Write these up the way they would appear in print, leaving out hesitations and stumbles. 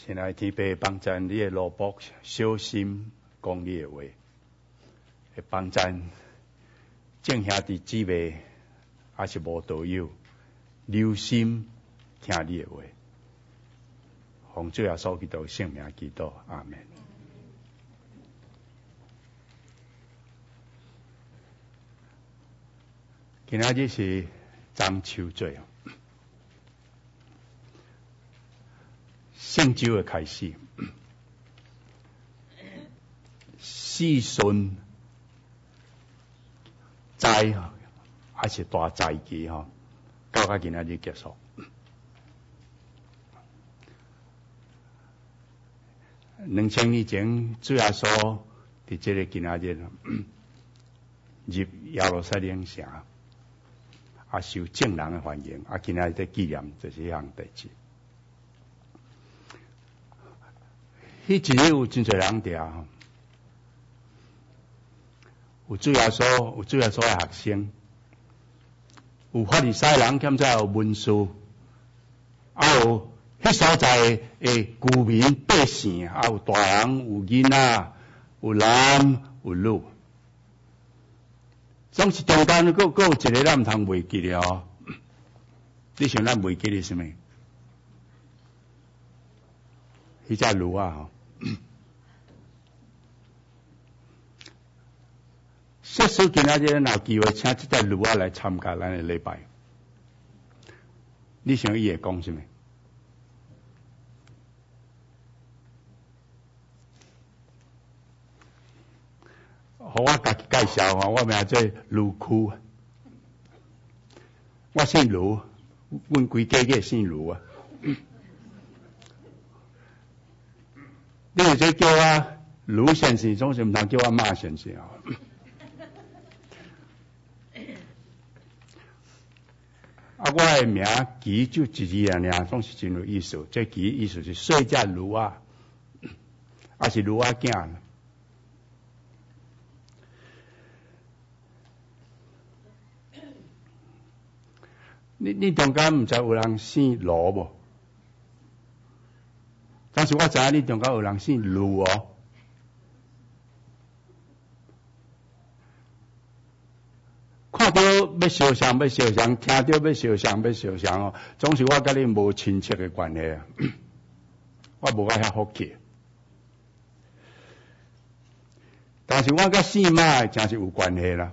亲爱的天父，帮助你的萝卜小心讲你的话，会帮助众兄弟姊妹还是无道友留心听你的话。奉主耶稣基督圣名祈祷，阿们。今仔日是中秋节，圣周的开始，四旬斋还是大斋期到今仔日结束。2000年前，主耶稣伫这个今仔日入耶路撒冷城，受众人的欢迎，今仔日在纪念就是迄项代志。迄一日有真侪人伫有主耶稣的学生，有法利赛人，兼且有文士，有迄所在的居民百姓，有大人，有囡仔，有男有女。总是中间佫有一个咱毋通袂记的哦。你想咱袂记的是啥物？迄只驴吼。说书今仔日咱有机会请即只驴来参加咱的礼拜，你想伊会讲啥物？互我家己介绍我名做卢区，我姓卢，阮规家个姓卢啊。你有这叫我卢先生，总是毋通叫我马先生啊。我的名其就一字尔，总是真有意思。这其意思是细只驴啊，还是驴仔囝。你中间毋知有人姓罗无？但是我知影你中间有人姓卢哦。看到要烧香，听到要烧香哦，总是我甲你无亲切的关系啊。我无遐福气，但是我甲姓马真是有关系啦。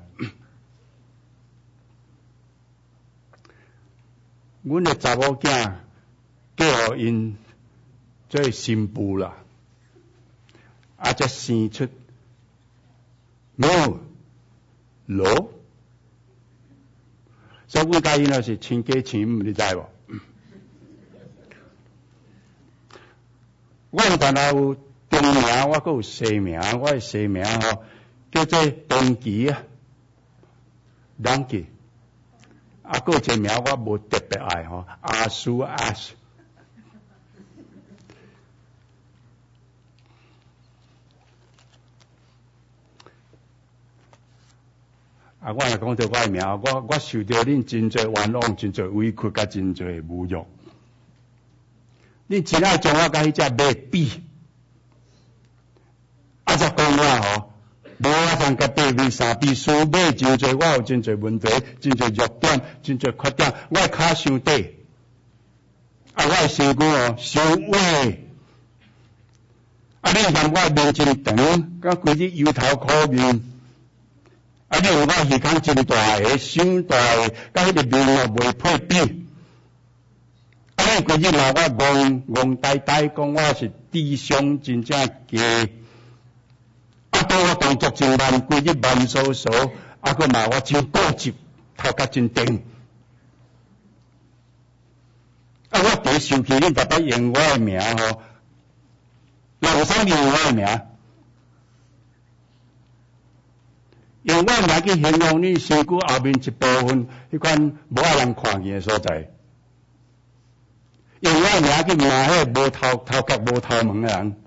阮的查某囝叫因做新妇啦，才生出罗。所以阮甲因是亲家亲母，你知无？我有但有中名，我阁有西名，我的西名叫做东基啊，东基。阁有一个名我无特别爱阿苏阿斯。我若讲到我的名，我受到恁真侪冤枉，真侪委屈，甲真侪侮辱。恁真爱将我甲迄只马比，才讲我无法通甲马比相比，输马真侪，我有真侪问题，真侪弱点，真侪缺点。我的骹伤短，我的身躯伤歪。你嫌我面真长，甲规日油头苦面。你有我耳孔真大个，伤大个，甲迄个面袂配比。你规日骂我戆呆呆，讲我是智商真正低。当我动作真慢，规日慢嗖嗖，佫骂我真固执，头壳真顶。我第受气，恁逐摆用我的名有啥用我的名？用我的名去形容你身躯后面一部分，迄款无爱人看见的所在。用我的名去骂迄无头壳无头毛的人。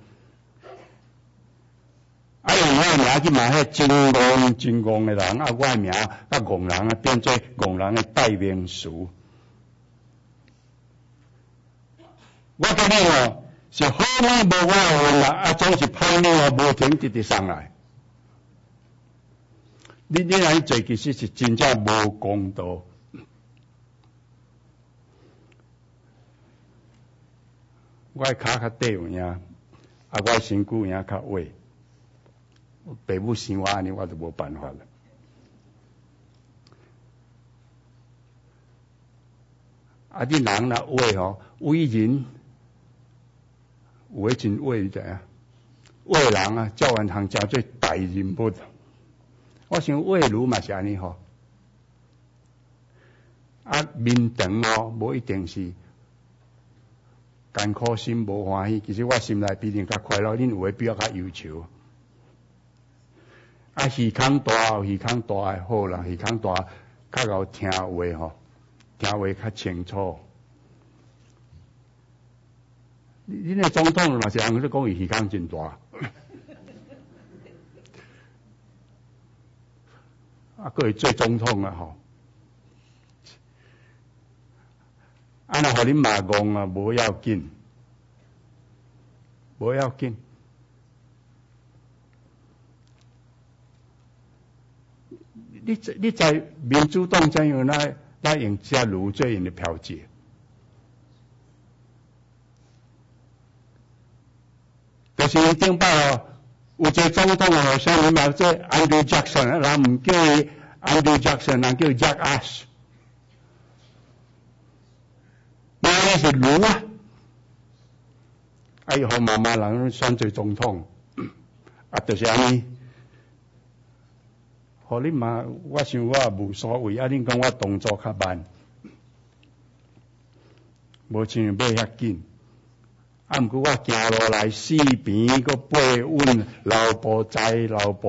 用我的名去骂迄真戆的人，我的名甲戆人变做戆人的代名词。我甲你是好命无我运啦，总是歹命啊，无停直直上来。你安尼做其实是真正无公道。我脚较短有影，我身躯有影较矮。爸母生我安尼，我就无办法了。你人若矮吼，伟人有诶真伟，你知影？伟人啊，照原通诚做大人物。我想伟儒嘛是安尼吼。面长哦，无一定是艰苦心无欢喜，其实我心内比恁较快乐，恁有诶比我较忧愁。耳孔大有耳孔大诶好啦，耳孔大较有听话吼，听话较清楚。恁诶总统嘛是人咧讲伊耳孔真大，佫会做总统啊吼。若互恁骂戆啊，无要紧，无要紧。你知民主党怎样来用遮儒做因的剽窃？就是因顶摆哦，有一个总统哦，像你嘛做 Andrew Jackson， 人唔叫伊 Andrew Jackson， 人叫 Jackass， 那是儒啊！伊互妈妈人选做总统，就是安尼。互你骂，我想我也无所谓。恁讲我动作较慢，无像马遐紧。毋过我行路来四边，佫爬稳，老步在。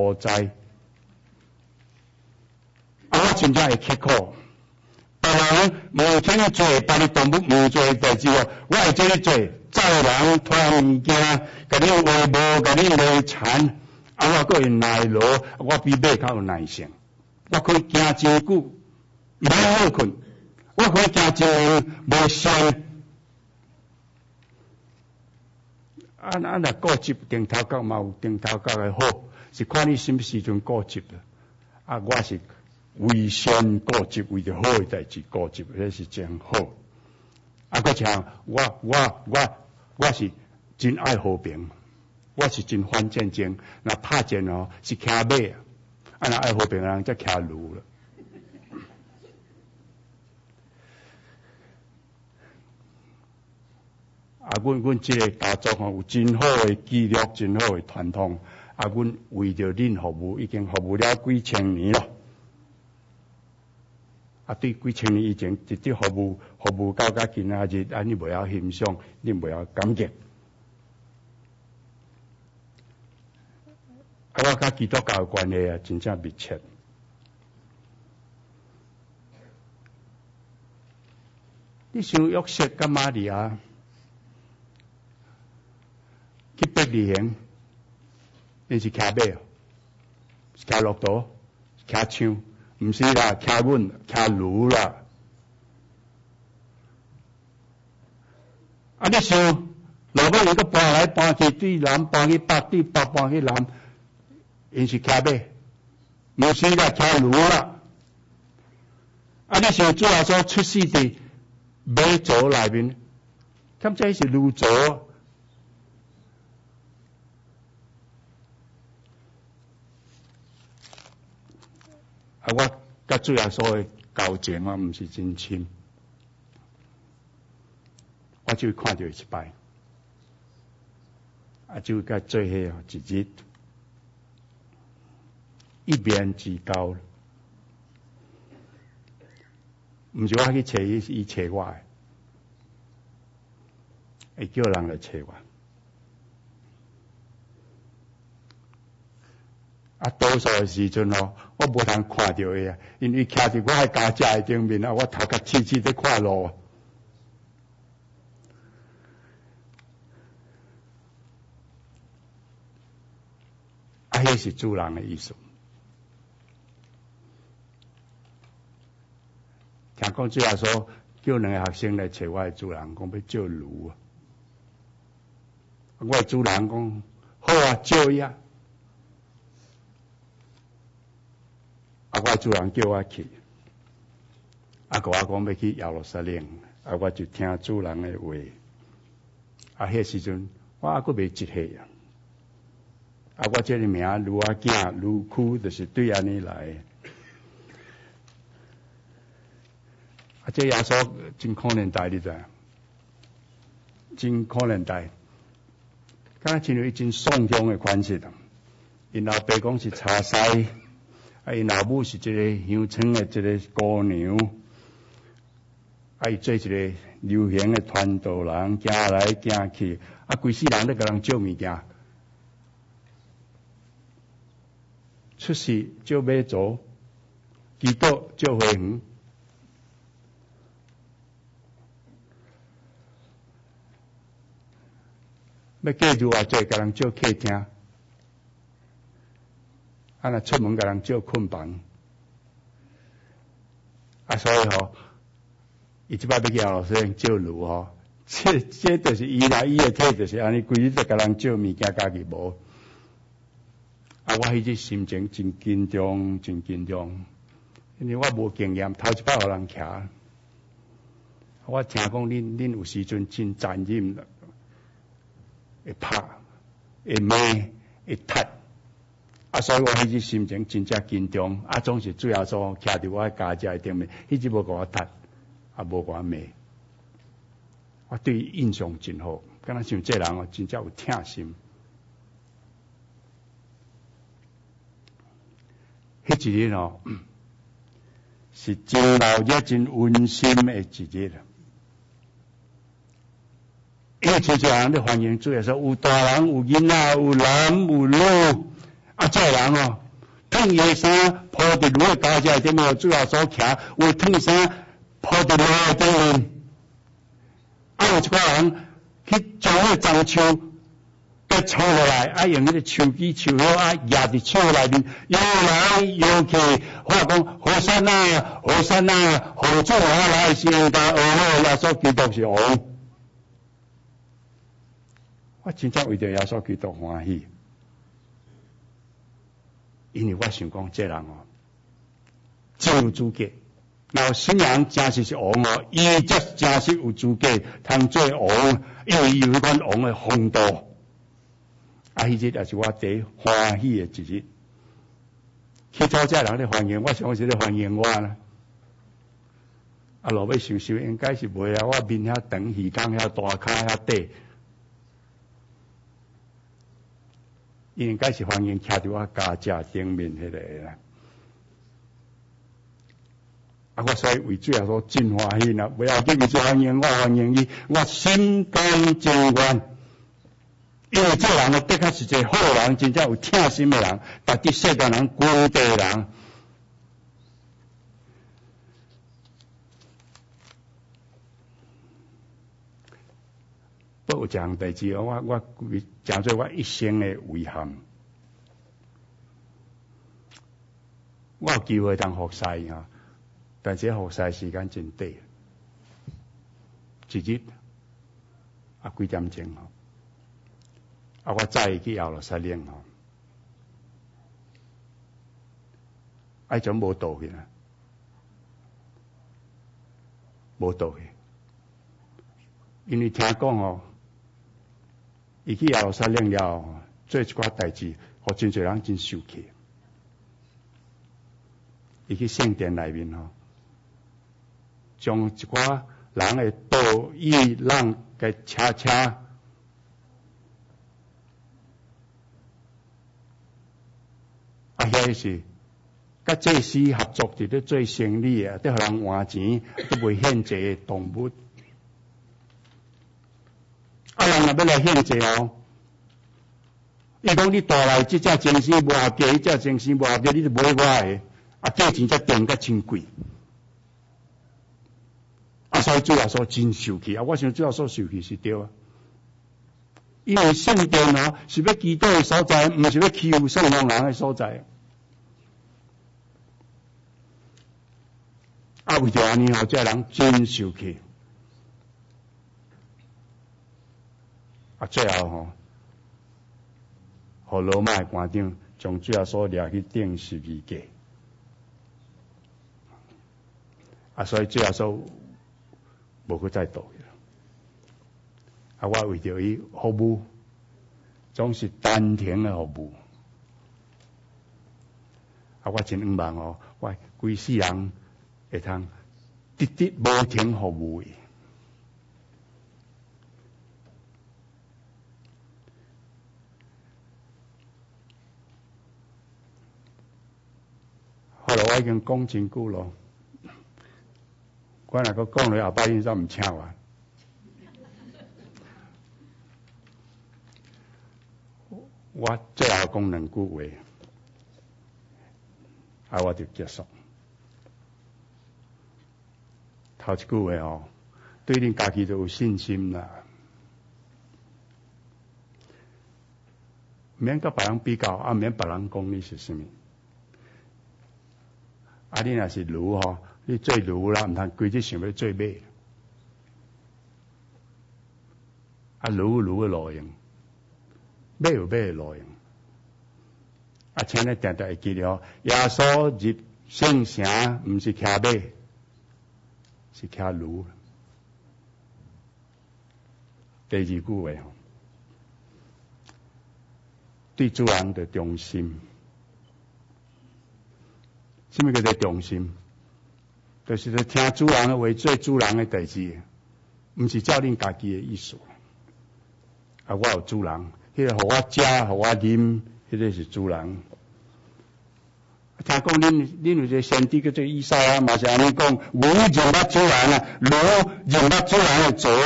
我真正会刻苦。别人无听做，别个动物无做代志哦，我会做你做。载人拖物件，甲你话无，甲你累残。我佫会耐劳，我比马较有耐性。我可以行真久，唔免好困。我可以行真无伤。若固执定头角嘛有定头角的好，是看你什么时阵固执啦。我是为善固执，为着好的代志固执，迄是真好。佫像我是真爱和平。我是真反战争，若拍战哦是骑马，若爱和平的人则骑驴了。阮即个家族吼有真好的纪律，真好的传统。阮为着恁服务，已经服务了几千年咯。对几千年以前直接服务到今仔日，你袂晓欣赏，你袂晓感激。我甲基督教的关系真正密切。你想约瑟甲玛利亚去伯利恒，因是骑马，是骑骆驼，骑枪，毋是啦，骑阮骑驴啦。你想，老板伊个搬来搬去，对南搬去北，对北搬去南。因是骑马，毋是啦，骑驴啦。你想主耶稣出世伫马槽内面，兼且是驴槽。我甲主耶稣的交情毋是真深，我就看到一摆，就甲做伙一日。一面之交，毋是我去找伊找我的，会叫人来找我。多数的时阵哦，我无通看到伊因为徛伫我的家遮的顶面我头壳刺刺在看路。迄是主人的意思。听讲主耶稣叫两个学生来找我的主人，讲要借驴。 我的主人讲，好啊，照呀。我的主人叫我去，甲我讲要去耶路撒冷，我就听主人的话。迄时阵我还佫未一岁啊。我这个名愈仔囝愈哭，就是对安尼来的。这耶稣真可怜大，你知？真可怜大，敢若亲像伊真丧凶的款式啊！因老爸讲是茶师，因老母是一个乡村的一个姑娘，伊做一个流行的传道人，行来行去，规世人咧甲人借物件，出世借马祖，祈祷借花园。要嫁入偌济，甲人借客厅，若出门甲人借困房，所以伊即摆要去耶路撒冷借路这就是伊啦，伊的体就是安尼，规日在甲人借物件，家己无。我迄日心情真紧张，真紧张，因为我无经验，头一摆互人骑。我听讲恁有时阵真残忍。会拍，会骂，会踢，所以我迄日心情真正紧张，总是最后说徛伫我家家顶面，迄日无甲我踢，无甲我骂，我对伊印象真好，敢若像这人真正有疼心。迄一日是真闹热、真温馨的一日。因为真侪人咧欢迎主耶稣，有大人，有囡仔，有男有女，这人脱衣衫铺伫路的家家顶面，主耶稣徛，有脱衫铺伫路的顶面，有一寡人去将迄樟树给抽落来，用迄个树枝树叶压伫手内面，摇来摇去，我讲何山啊，何山啊，何主啊来先大，耶稣基督是王。我真正为着耶稣基督欢喜，因为我想讲这人真有资格。然后新人真是王伊才真是有资格通做王，因为伊有迄款王的风度。迄日也是我第一欢喜的一日。去找这人咧欢迎，我想是咧欢迎我啦。落尾想应该是袂啊，我面遐长，耳孔遐大，骹遐短。应该是欢迎徛伫我家家顶面迄个啦。我所以为主要说真欢喜啦，不要紧，伊是欢迎我，欢迎伊，我心甘情愿。因为这人的确是一个好人，真正有疼心的人，值得世间人尊敬的人。都有一项代志，我讲做我一生的遗憾。我有机会当服侍但是服侍时间真短，一日几点钟我早去耶路撒冷就无倒去啦，无倒去，因为听讲伊去耶路撒冷了做一寡代志，互真侪人真受气。伊去圣殿内面将一寡人的道义让给车，遐是甲祭司合作伫咧做生意得互人换钱，都袂献祭的动物。人若要来献祭伊讲你带来即只精神无合格，迄只精神无合格，你就买我的。价钱才定甲真贵，所以主要说真受气我想主要说受气是对因为圣殿是要祈祷的所在，毋是要欺负圣良人的所在。为着安尼这人真受气。最后和罗马的官长将主耶稣抓去钉十字架。所以主耶稣无去再倒去了。我为着伊服务，总是单停的服务。我真希望我规世人会通直直无停服务伊。后来我已经讲真久咯，我若阁讲落后摆因煞毋请我。我最后讲两句话，我就结束。头一句话对恁家己就有信心啦，免甲别人比较，免别人讲你是啥物。你若是驴你做驴啦，毋通规日想要做马。驴有驴的路用，马有马的路用。请你定定会记了，耶稣入圣城，毋是骑马，是骑驴。第二句话对主人的忠心。什么叫做忠心？就是咧听主人的话，做主人的代志，毋是照恁家己的意思。我有主人，迄个互我食，互我啉，迄个是主人。听讲恁有一个先知叫做以赛亚，嘛是安尼讲：牛认捌主人啊，驴认捌主人的槽。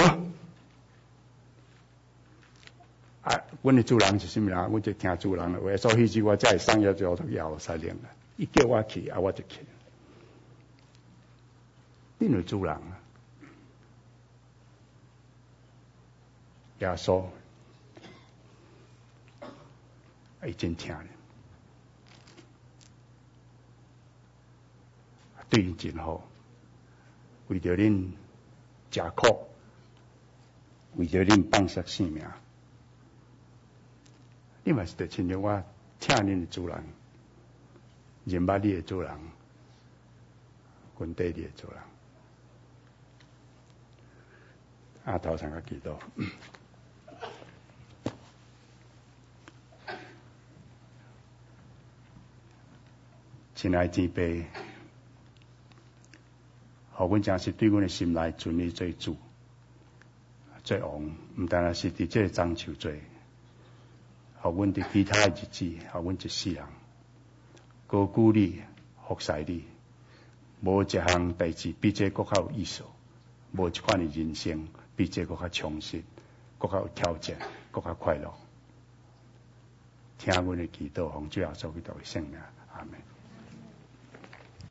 阮的主人是啥物人？阮就听主人的话，所以我才会送药就要使灵啦。伊叫我去，我就去。恁有主人啊，耶稣，伊真听咧，对伊真好，为着恁吃苦，为着恁放下性命，你嘛是得亲像我听恁的主人。认捌你的主人，阮缀你的主人。头先个祈祷，亲爱天父，互阮真是对阮的心内尊你做主、做王，毋单单是伫这个章树做，互阮伫其他的日子，互阮一世人。高举你，服侍你，无一项代志比这更较有意思，无一款的人生比这更较充实，更较有挑战，更较快乐。听阮的祈祷，奉主耶稣基督的圣名，阿门。